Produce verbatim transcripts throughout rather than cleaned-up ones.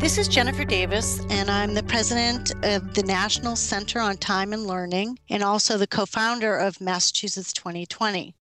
This is Jennifer Davis, and I'm the president of the National Center on Time and Learning, and also the co-founder of Massachusetts twenty twenty.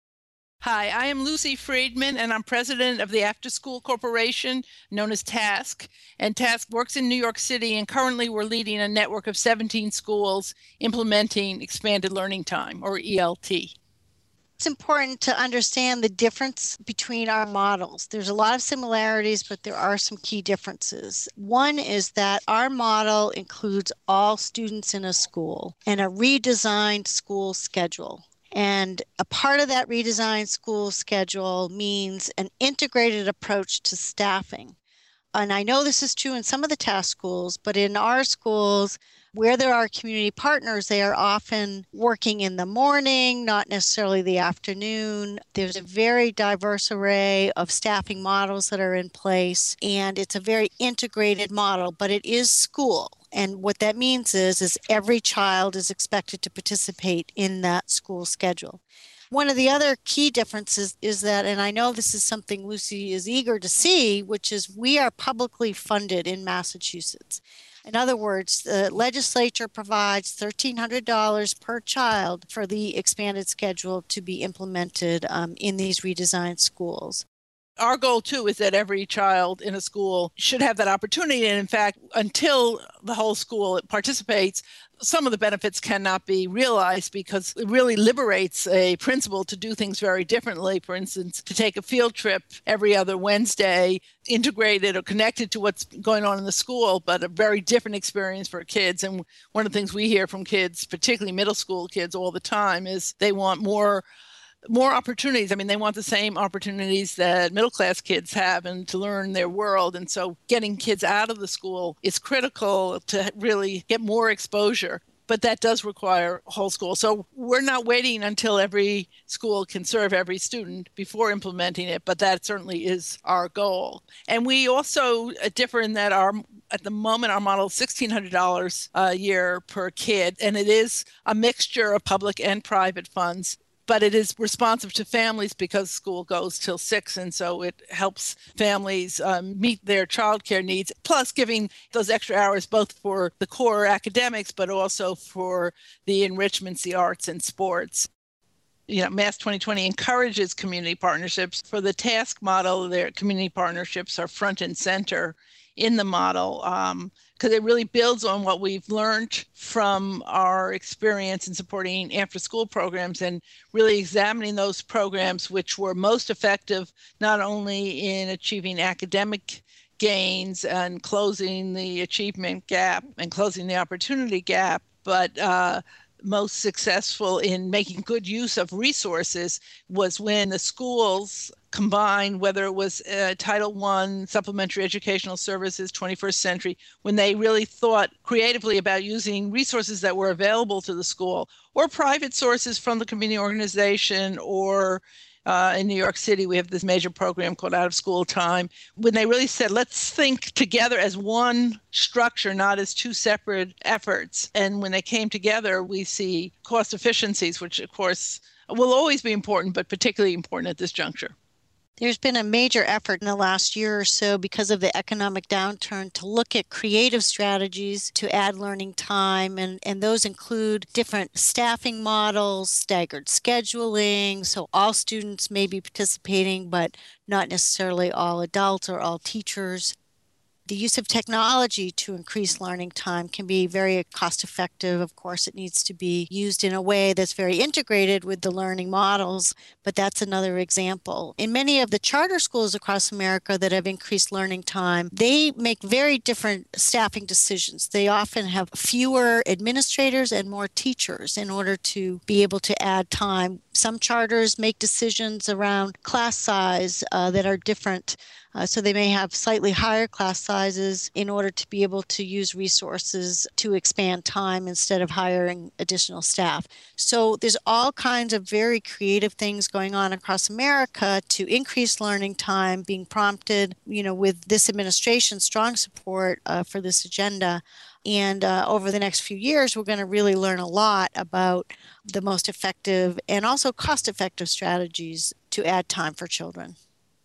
Hi, I am Lucy Friedman, and I'm president of the After School Corporation, known as TASC. And TASC works in New York City, and currently we're leading a network of seventeen schools implementing expanded learning time, or E L T. It's important to understand the difference between our models. There's a lot of similarities, but there are some key differences. One is that our model includes all students in a school and a redesigned school schedule. And a part of that redesigned school schedule means an integrated approach to staffing. And I know this is true in some of the TASC schools, but in our schools, where there are community partners, they are often working in the morning, not necessarily the afternoon. There's a very diverse array of staffing models that are in place, and it's a very integrated model, but it is school. And what that means is, is every child is expected to participate in that school schedule. One of the other key differences is that, and I know this is something Lucy is eager to see, which is we are publicly funded in Massachusetts. In other words, the legislature provides one thousand three hundred dollars per child for the expanded schedule to be implemented um, in these redesigned schools. Our goal, too, is that every child in a school should have that opportunity. And in fact, until the whole school participates, some of the benefits cannot be realized because it really liberates a principal to do things very differently. For instance, to take a field trip every other Wednesday, integrated or connected to what's going on in the school, but a very different experience for kids. And one of the things we hear from kids, particularly middle school kids all the time, is they want more more opportunities. I mean, they want the same opportunities that middle-class kids have and to learn their world. And so getting kids out of the school is critical to really get more exposure. But that does require whole school. So we're not waiting until every school can serve every student before implementing it, but that certainly is our goal. And we also differ in that our at the moment, our model is one thousand six hundred dollars a year per kid, and it is a mixture of public and private funds. But it is responsive to families because school goes till six, and so it helps families um, meet their childcare needs, plus giving those extra hours both for the core academics, but also for the enrichments, the arts, and sports. You know, Mass twenty twenty encourages community partnerships. For the TASC model, their community partnerships are front and center in the model, um, because it really builds on what we've learned from our experience in supporting after-school programs and really examining those programs which were most effective, not only in achieving academic gains and closing the achievement gap and closing the opportunity gap, but uh, most successful in making good use of resources was when the schools combined, whether it was uh, Title One, Supplementary Educational Services, twenty-first Century, when they really thought creatively about using resources that were available to the school or private sources from the community organization or Uh, in New York City, we have this major program called Out of School Time. When they really said, let's think together as one structure, not as two separate efforts. And when they came together, we see cost efficiencies, which, of course, will always be important, but particularly important at this juncture. There's been a major effort in the last year or so because of the economic downturn to look at creative strategies to add learning time. And, and those include different staffing models, staggered scheduling. So all students may be participating, but not necessarily all adults or all teachers. The use of technology to increase learning time can be very cost effective. Of course, it needs to be used in a way that's very integrated with the learning models, but that's another example. In many of the charter schools across America that have increased learning time, they make very different staffing decisions. They often have fewer administrators and more teachers in order to be able to add time. Some charters make decisions around class size uh, that are different. Uh, so they may have slightly higher class sizes in order to be able to use resources to expand time instead of hiring additional staff. So there's all kinds of very creative things going on across America to increase learning time, being prompted, you know, with this administration's strong support uh, for this agenda. And uh, over the next few years, we're going to really learn a lot about the most effective and also cost-effective strategies to add time for children.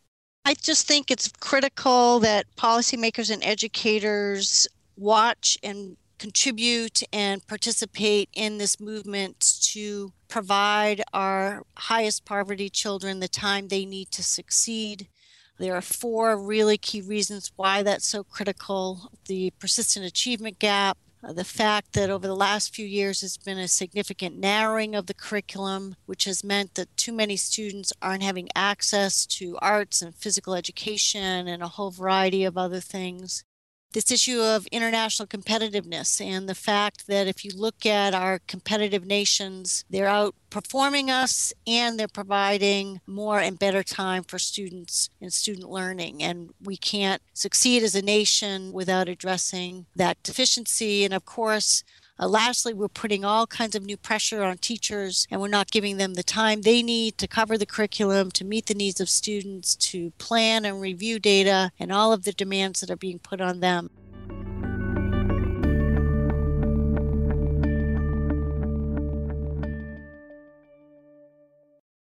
I just think it's critical that policymakers and educators watch and contribute and participate in this movement to provide our highest poverty children the time they need to succeed. There are four really key reasons why that's so critical. The persistent achievement gap, uh, the fact that over the last few years there's been a significant narrowing of the curriculum, which has meant that too many students aren't having access to arts and physical education and a whole variety of other things. This issue of international competitiveness and the fact that if you look at our competitive nations, they're outperforming us and they're providing more and better time for students and student learning. And we can't succeed as a nation without addressing that deficiency. And of course, Uh, lastly, we're putting all kinds of new pressure on teachers, and we're not giving them the time they need to cover the curriculum, to meet the needs of students, to plan and review data, and all of the demands that are being put on them.